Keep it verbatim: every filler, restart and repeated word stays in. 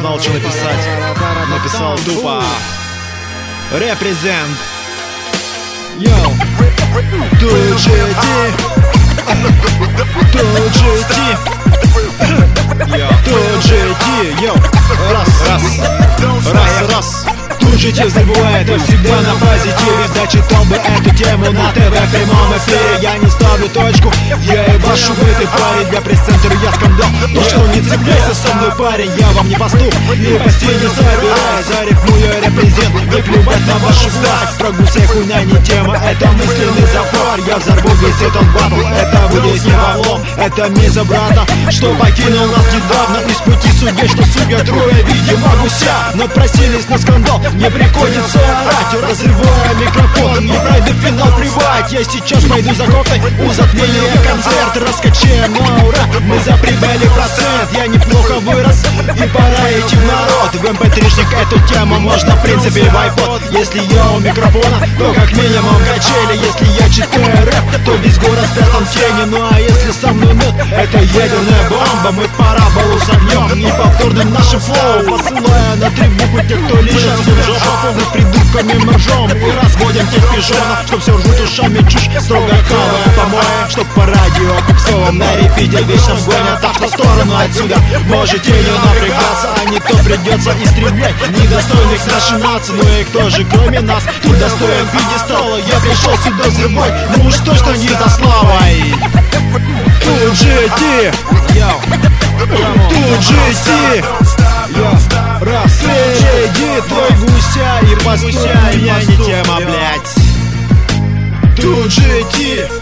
знал, что написать. Написал тупо. Represent. Йоу. Тут джи ти. Тут джи ти. Тут джи ти. Йоу. Раз, раз. Раз, раз. Тут джи ти забывает, я всегда на позитиве. Зачитал бы эту тему на ТВ в прямом эфире. Я не ставлю точку, я ебашу бытый парень. Для пресс-центра я скандал, то что не цепляйся со мной, парень. Я вам не пастух, и почти не забираю. Зарифмую репрезент, выплювать на вашу власть. Прогуся хуйня не тема, это мысленный запор. Я взорву весь этот батл, это будет не вовлом. Это миза брата, что покинул нас недавно. Из пути судей, что судья трое, видимо, гуся. Но просились на скандал, мне приходится орать, разрывая микрофон. Не пройду финал, плевать. Я сейчас пойду за кофтой, у затмения концерт. Раскачаем на ура, мы за прибыли процент. Я неплохо вырос, и пора идти в народ. В эм пэ три-шник эту тему можно в принципе в айпод. Если я у микрофона, то как минимум качели. Если я читаю рэп, то весь город спрятан в тени. Ну а если со мной нет, это ядерная бомба. Мы в параболу с огнем, неповторным нашим флоу. Посылая на трибуку тех, кто лишен в жопу. Мы придурками моржом и разводим тех пижонов, что все ржут ушами чушь, строго хавая помои. Чтоб по радио попсовым на репите вечном гонят. Так что в сторону отсюда можете не напрягаться, а не то придется истреблять недостойных нашей нации. Ну и кто же кроме нас тут достоин пьедестала? Я пришел сюда взрывать, ну уж точно не за славой. Тут джи ти. Тут джи ти. Раз, среди твой гуся и пастуся, меня не тема, блять. Тут джи ти.